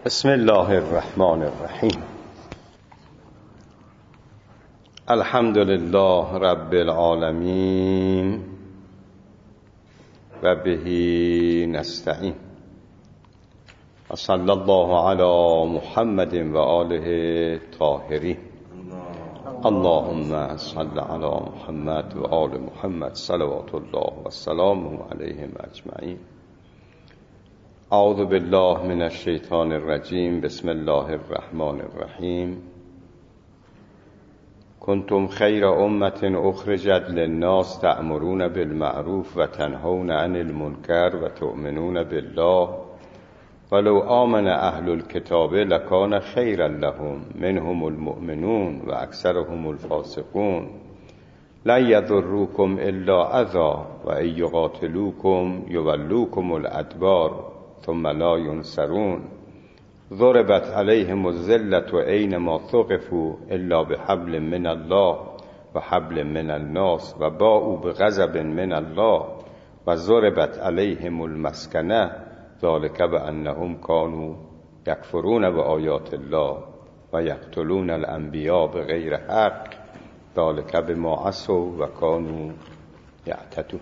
بسم الله الرحمن الرحیم. الحمد لله رب العالمین و به نستعین و صلی الله علی محمد و آله طاهرین. اللهم صل علی محمد و آل محمد صلوات الله و سلامه علیهم اجمعین. اعوذ بالله من الشیطان الرجیم. بسم الله الرحمن الرحیم. کنتم خیر امة اخرجت للناس تأمرون بالمعروف و تنهون عن المنکر و تؤمنون بالله ولو آمن اهل الكتاب لکان خیرا لهم منهم المؤمنون و اکثرهم الفاسقون لن یضروکم الا اذی و ان یقاتلوکم یولوکم الادبار ثم لا ينصرون ضربت عليهم الذلة أينما ثقفوا إلا بحبل من الله وحبل من الناس وباءوا بغضب من الله وضربت عليهم المسكنة ذلك بأنهم كانوا يكفرون بآيات الله ويقتلون الأنبياء بغير حق ذلك بما عصوا وكانوا يعتدون.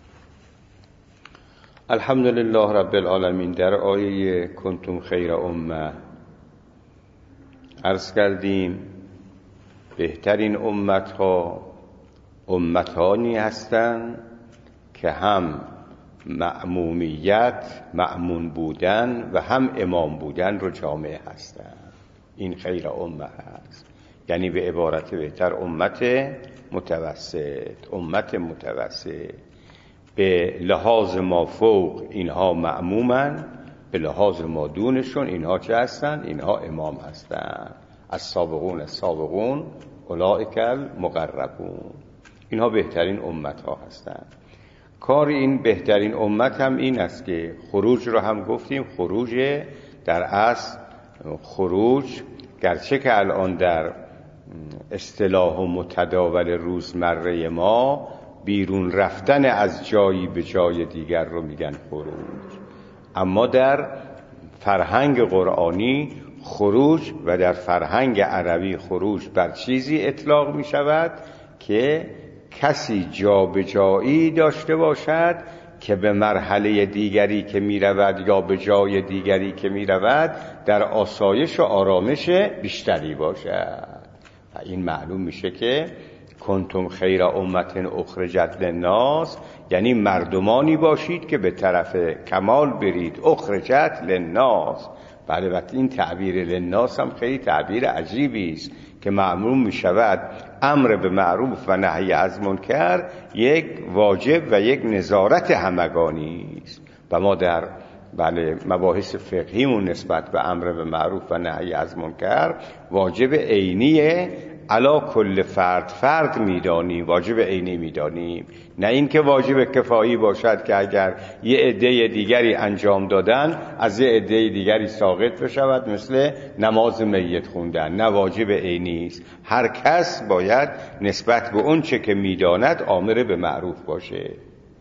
الحمدلله رب العالمین. در آیه کنتم خیر امه عرض کردیم بهترین امتها امتانی هستند که هم مأمون بودن و هم امام بودن رو جامعه هستند. این خیر امه هست، یعنی به عبارت بهتر امت متوسط. به لحاظ ما فوق اینها مأمومن، به لحاظ ما دونشون اینها چه هستن؟ اینها امام هستن. السابقون اولئک المقربون. اینها بهترین امت ها هستن. کار این بهترین امت هم این است که خروج رو هم گفتیم. خروج در اصل خروج گرچه که الان در اصطلاح و متداول روزمره ما بیرون رفتن از جایی به جای دیگر رو میگن خروج، اما در فرهنگ قرآنی خروج و در فرهنگ عربی خروج بر چیزی اطلاق می شود که کسی جا به جایی داشته باشد که به مرحله دیگری که می رود یا به جای دیگری که می رود در آسایش و آرامش بیشتری باشد. و این معلوم میشه که کنتم خیر امت اخرجت للناس، یعنی مردمانی باشید که به طرف کمال برید. اخرجت للناس، بله، وقتی این تعبیر للناس هم خیلی تعبیر عجیبی است که معلوم می شود امر به معروف و نهی از منکر یک واجب و یک نظارت همگانی است. و ما در مباحث فقهیمون نسبت به امر به معروف و نهی از منکر واجب عینیه علا کل فرد میدانیم، واجب عینی میدانیم، نه اینکه واجب کفایی باشد که اگر یه عده دیگری انجام دادن از یه عده دیگری ساقط بشود، مثل نماز میت خوندن. نه، واجب عینی است. هر کس باید نسبت به اون چه که میداند آمر به معروف باشه.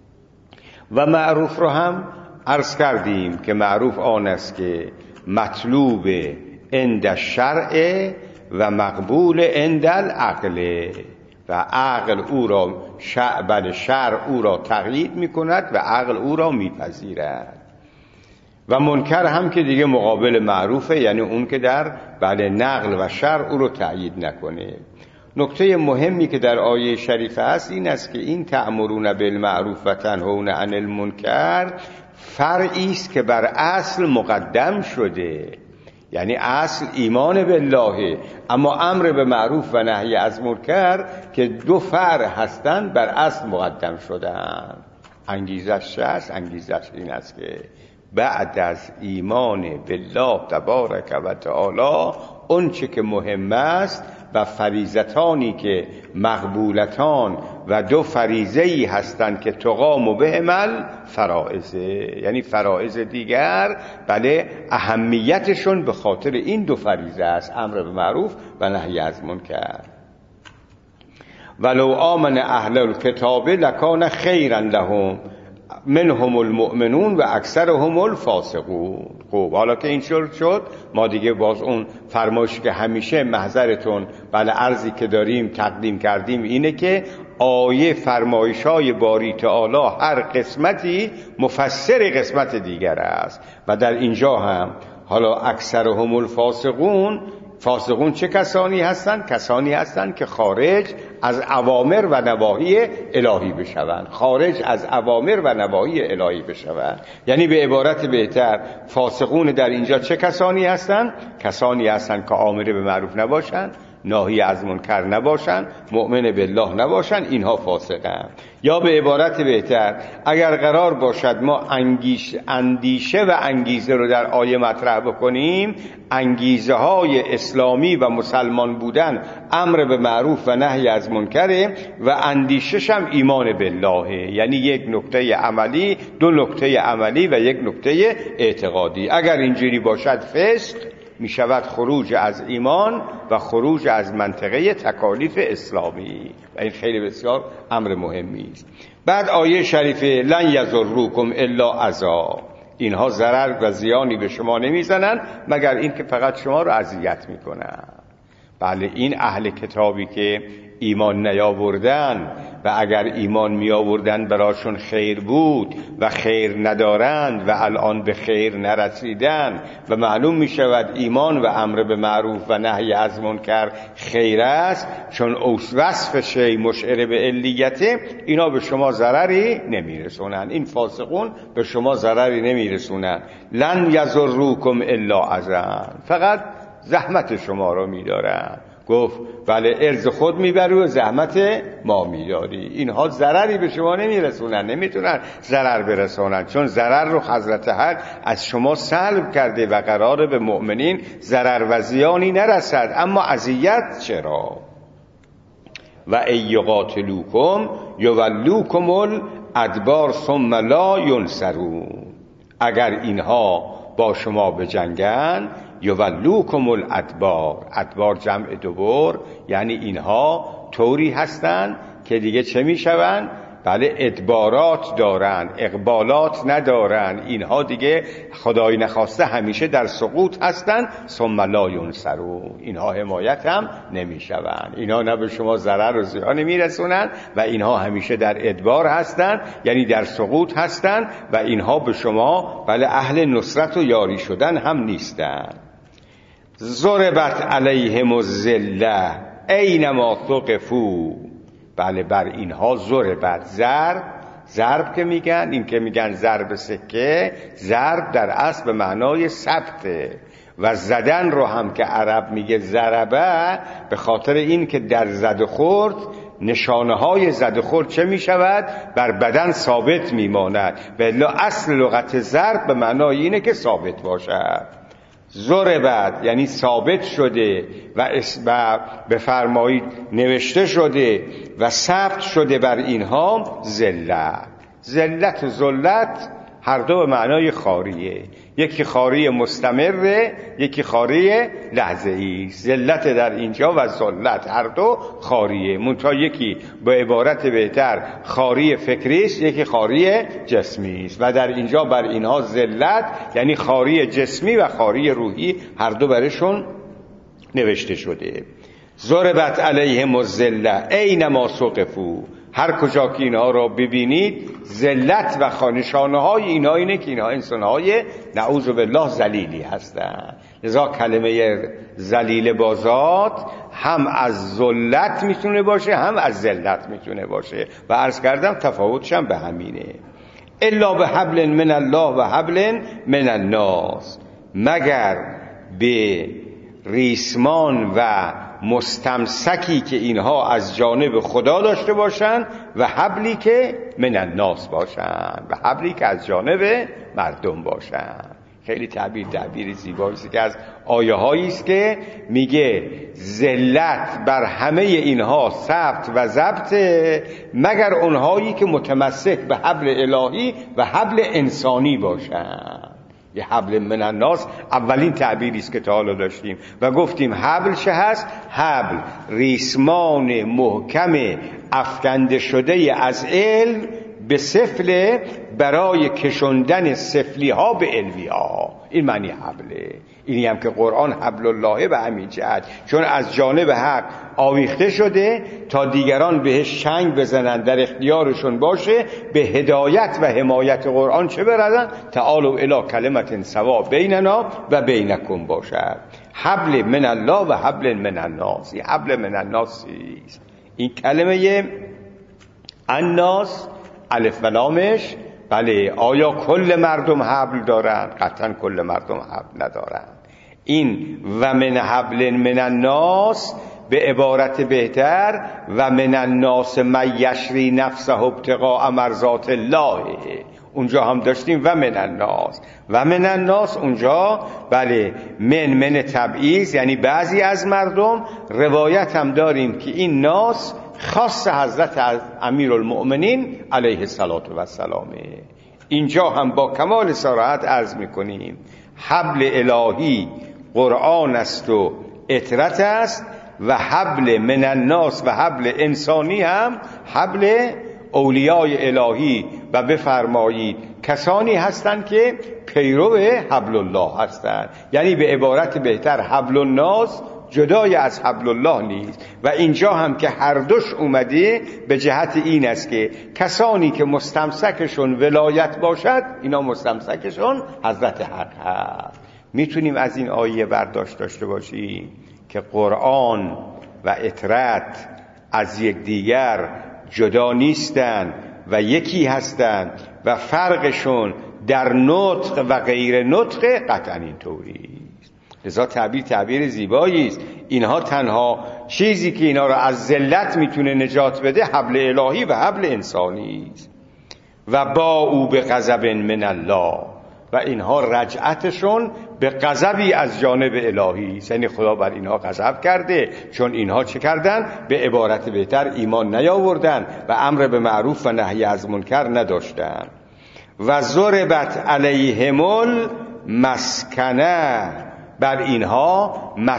و معروف رو هم عرض کردیم که معروف آن است که مطلوب عند الشرع و مقبول عند العقل، و عقل او را شرع او را تقیید می کند و عقل او را می پذیرد. و منکر هم که دیگه مقابل معروفه، یعنی اون که در نقل و شرع او را تأیید نکنه. نکته مهمی که در آیه شریفه است این است که این تأمرون بالمعروف و تنهون عن المنکر فرعی است که بر اصل مقدم شده. یعنی اصل ایمان بالله، اما امر به معروف و نهی از منکر که دو فرع هستند بر اصل مقدم شدن. انگیزش این است که بعد از ایمان بالله تبارک و تعالی اون چه که مهم است و فریضتانی که مقبولتان و دو فریضه‌ای هستند که تقام بهمل فرائضه، یعنی فرائض دیگر اهمیتشون به خاطر این دو فریضه است، امر به معروف و نهی از منکر. ولو آمن اهل الکتاب لکان خیرا لهم منهم المؤمنون و اکثرهم الفاسقون. خب حالا که این شد ما دیگه باز اون فرمایشی که همیشه محضرتون بله عرضی که داریم تقدیم کردیم اینه که آیه فرمایش‌های باری تعالی هر قسمتی مفسر قسمت دیگر است و در اینجا هم حالا اکثرهم الفاسقون، فاسقون چه کسانی هستند؟ کسانی هستند که خارج از اوامر و نواهی الهی بشوند، خارج از اوامر و نواهی الهی بشوند. یعنی به عبارت بهتر فاسقون در اینجا چه کسانی هستند؟ کسانی هستند که آمر به معروف نباشند، ناهی از منکر نباشند، مؤمن بالله نباشند، اینها فاسقند. یا به عبارت بهتر اگر قرار باشد ما اندیشه و انگیزه رو در آیه مطرح بکنیم، انگیزه های اسلامی و مسلمان بودن امر به معروف و نهی از منکره و اندیشش هم ایمان بالله، یعنی یک نکته عملی، دو نکته عملی و یک نکته اعتقادی. اگر اینجوری باشد فسق می شود خروج از ایمان و خروج از منطقه تکالیف اسلامی و این خیلی بسیار امر مهمی است. بعد آیه شریفه لن یضروکم الا اذی، اینها ضرر و زیانی به شما نمیزنن مگر این که فقط شما رو اذیت میکنن. بله این اهل کتابی که ایمان نیاوردن و اگر ایمان می آوردن براشون خیر بود و خیر ندارند و الان به خیر نرسیدن و معلوم می شود ایمان و امر به معروف و نهی از منکر خیر است، چون وصف شی مشعر به علیته، اینا به شما ضرری نمی رسونن، این فاسقون به شما ضرری نمی رسونن. لن یضروکم الا اذی، فقط زحمت شما رو می دارن. گفت بله ارز خود میبری و زحمت ما میداری، اینها ضرری به شما نمیرسونن، نمیتونن ضرر برسونن، چون ضرر رو حضرت حق از شما سلب کرده و قراره به مؤمنین ضرر و زیانی نرسد، اما اذیت چرا؟ و ایقاتلوکم یولوکم الادبار ثم لا ینصرون، اگر اینها با شما بجنگن یولوکم الادبار، ادبار جمع دبر، یعنی اینها طوری هستند که دیگه چه میشوند؟ بله ادبارات دارن، اقبالات ندارن، اینها دیگه خدای نخواسته همیشه در سقوط هستن. ثم لا ینصرون، اینها حمایت هم نمیشوند، اینها نه به شما ضرر و زیان میرسونن و اینها همیشه در ادبار هستن، یعنی در سقوط هستن و اینها به شما بله اهل نصرت و یاری شدن هم نیستن. ضربت علیهم الذله اینما ثقفوا، بله بر اینها ضربت، ضرب که میگن، این که میگن ضرب سکه، ضرب در اصل به معنای ثبته و زدن رو هم که عرب میگه ضربه، به خاطر این که در زد خورد نشانه های زد خورد چه میشود؟ بر بدن ثابت میماند و الا اصل لغت ضرب به معنای اینه که ثابت باشد. ضربت یعنی ثابت شده و بفرمایید نوشته شده و ثبت شده بر اینها ذلت. ذلت و ذلت هر دو به معنای خاریه، یکی خاری مستمره، یکی خاری لحظه‌ای. ذلت در اینجا و ذلت هر دو خاریه، منتها یکی به عبارت بهتر خاری فکری است، یکی خاری جسمی است و در اینجا بر اینها ذلت یعنی خاری جسمی و خاری روحی هر دو برشون نوشته شده. ضربت علیهم الذله اینما ثقفوا، هر کجا که اینها را ببینید ذلت و نشانه های اینها اینه که اینها انسانهای نعوذ بالله ذلیلی هستند. لذا کلمه ذلیل بازات هم از ذلت میتونه باشه هم از ذلت میتونه باشه و عرض کردم تفاوتش هم به همینه. الا به حبل من الله و حبل من الناس، مگر به ریسمان و مستمسکی که اینها از جانب خدا داشته باشند و حبلی که من الناس باشند و حبلی که از جانب مردم باشند. خیلی تعبیر زیبایی است که از آیه هایی است که میگه ذلت بر همه اینها ثبت و ضبط مگر اونهایی که متمسک به حبل الهی و حبل انسانی باشند. یه حبل من الناس اولین تعبیری است که تا حالا داشتیم و گفتیم حبل چه هست؟ حبل ریسمان محکم افکنده شده از علم به سفله برای کشوندن سفلی ها به علوی ها. این معنی حبله. اینی هم که قرآن حبل الله به همین جهت، چون از جانب حق آویخته شده تا دیگران بهش چنگ بزنن، در اختیارشون باشه، به هدایت و حمایت قرآن چه برسن؟ تعالوا الی کلمة سوا بیننا و بینکم باشد. حبل من الله و حبل من الناس. این حبل من الناس است. این کلمه الناس الف و لامش، بله، آیا کل مردم حبل دارند؟ قطعا کل مردم حبل ندارند. این و من حبل من الناس به عبارت بهتر و من الناس من یشری نفسه ابتغاء مرضات الله، اونجا هم داشتیم و من الناس. و من الناس اونجا بله من تبعیض، یعنی بعضی از مردم. روایت هم داریم که این ناس خاص حضرت امیرالمؤمنین علیه السلام. اینجا هم با کمال صراحت عرض میکنیم حبل الهی قرآن است و اطرت است، و حبل من الناس و حبل انسانی هم حبل اولیای الهی و بفرمایید کسانی هستند که پیرو حبل الله هستند. یعنی به عبارت بهتر حبل الناس جدای از حبل الله نیست. و اینجا هم که هر دوش اومده به جهت این است که کسانی که مستمسکشون ولایت باشد، اینا مستمسکشون حضرت حق هست. میتونیم از این آیه برداشت داشته باشیم که قرآن و اطرت از یکدیگر جدا نیستند و یکی هستند و فرقشون در نطق و غیر نطق قطعا اینطوری است. لذا تعبیر زیبایی است. اینها تنها چیزی که اینا را از ذلت میتونه نجات بده حبل الهی و حبل انسانی است. و با او به غضب من الله، و اینها رجعتشون به غضبی از جانب الهی است. یعنی خدا بر اینها غضب کرده چون اینها چه کردن؟ به عبارت بهتر ایمان نیاوردن و امر به معروف و نهی از منکر نداشتن. و ضربت علیهم المسکنه، بر اینها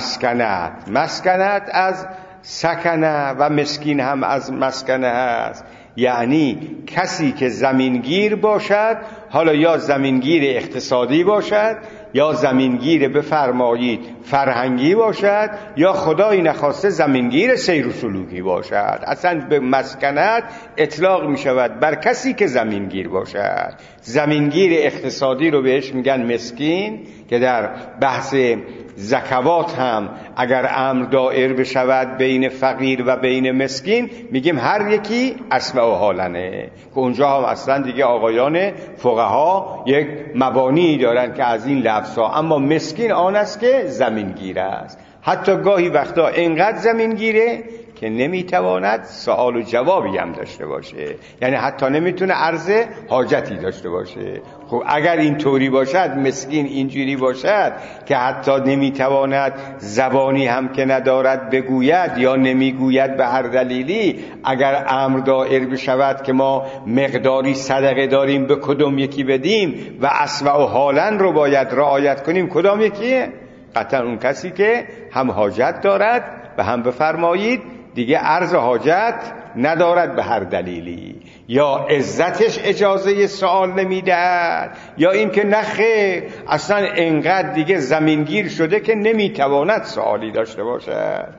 مسکنت از سکنه و مسکین هم از مسکنه است. یعنی کسی که زمینگیر باشد، حالا یا زمینگیر اقتصادی باشد یا زمینگیر بفرمایید فرهنگی باشد یا خدایی نخواسته زمینگیر سیر و سلوکی باشد. اصلا به مسکنت اطلاق می شود بر کسی که زمینگیر باشد. زمینگیر اقتصادی رو بهش میگن مسکین، که در بحث زکوات هم اگر امر دائر بشود بین فقیر و بین مسکین، میگیم هر یکی اسمع و حالنه، که اونجا هم اصلا دیگه آقایان فقها یک مبانی دارن که از این لفظا. اما مسکین آن است که زمینگیر است، حتی گاهی وقتا اینقدر زمینگیره که نمیتواند سوال و جوابی هم داشته باشه، یعنی حتی نمیتونه عرض حاجتی داشته باشه. خب اگر این طوری باشد، مسکین اینجوری باشد که حتی نمیتواند زبانی هم که ندارد بگوید یا نمیگوید به هر دلیلی، اگر امر دائر بشود که ما مقداری صدقه داریم به کدام یکی بدیم و اسمع و حالن رو باید رعایت کنیم، کدام یکیه؟ قطعا اون کسی که هم حاجت دارد و هم بفرمایید دیگه عرض حاجت ندارد به هر دلیلی، یا عزتش اجازه سوال نمیدهد، یا این که نخه اصلا انقدر دیگه زمینگیر شده که نمیتواند سوالی داشته باشد.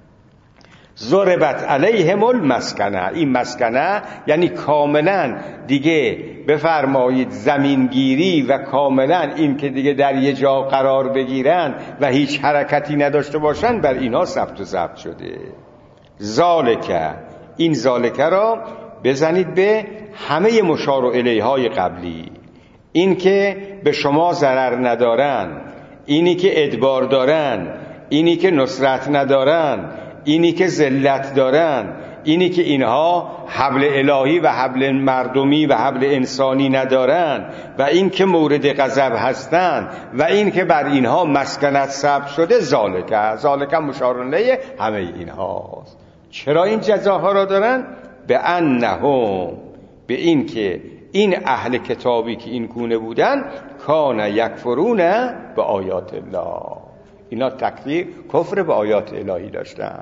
ضربت علیهم المسکنه، این مسکنه یعنی کاملا دیگه بفرمایید زمینگیری و کاملا این که دیگه در یه جا قرار بگیرن و هیچ حرکتی نداشته باشن، بر اینا ثبت و ضبط شده. ذالکه، این ذالکه را بزنید به همه مشار الیه های قبلی. این که به شما ضرر ندارن، اینی که ادبار دارن، اینی که نصرت ندارن، اینی که ذلت دارن، اینی که اینها حبل الهی و حبل مردمی و حبل انسانی ندارن، و این که مورد غضب هستن، و این که بر اینها مسکنت ثبت شده. ذالکه مشار الیه همه اینهاست. چرا این جزاها را دارن؟ به انهم، به این که این اهل کتابی که این گونه بودن، کان یکفرون به آیات الله، اینا تکفیر کفر به آیات الهی داشتن.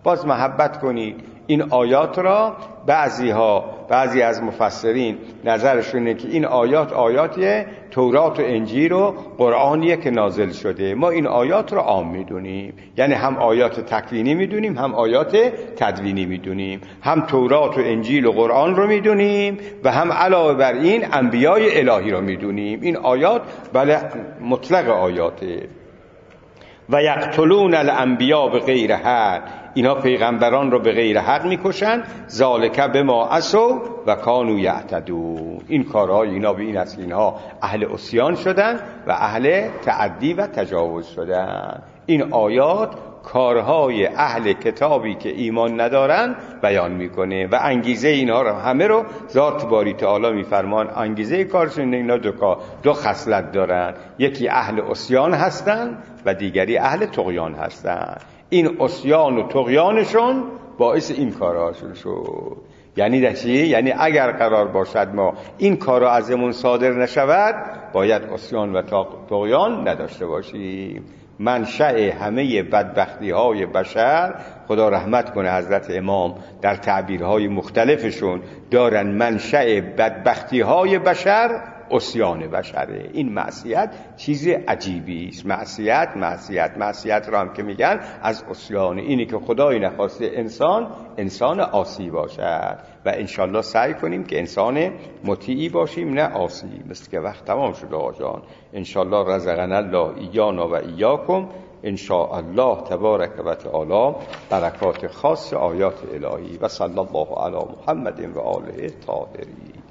باز محبت کنید. این آیات را بعضی از مفسرین نظرشونه که این آیات تورات و انجیل و قرآنیه که نازل شده. ما این آیات را عام میدونیم، یعنی هم آیات تکوینی میدونیم هم آیات تدوینی میدونیم، هم تورات و انجیل و قرآن رو میدونیم و هم علاوه بر این انبیای الهی رو میدونیم. این آیات بله مطلق آیاته. و یقتلون الانبیا به غیر حق، اینا پیغمبران رو به غیر حق میکشن. ذالک بما عصوا و کانوا یعتدون، این کارهای اینا به این اصل اینها اهل عصیان شدن و اهل تعدی و تجاوز شدن. این آیات کارهای اهل کتابی که ایمان ندارن بیان میکنه و انگیزه اینها رو همه رو ذات باری تعالی میفرمان. انگیزه کارشون اینا دو خصلت دارن، یکی اهل عصیان هستن و دیگری اهل طغیان هستن. این عصیان و طغیانشون باعث این کارهاشون شد. یعنی چی؟ یعنی اگر قرار باشد ما این کارا ازمون صادر نشود باید عصیان و طغیان نداشته باشیم. منشأ همه بدبختی های بشر، خدا رحمت کنه حضرت امام در تعبیرهای مختلفشون دارن، منشأ بدبختی های بشر عصیان بشره. این معصیت چیز عجیبی است. معصیت را هم که میگن از عصیان، اینی که خدای نخواسته انسان عاصی باشد و انشالله سعی کنیم که انسان مطیعی باشیم نه عاصی. مثل که وقت تمام شده آجان. انشالله رزقنا الله ایانا و ایاکم انشاءالله تبارک و تعالی برکات خاص آیات الهی. و صلی الله علی محمد و آله الطاهرین.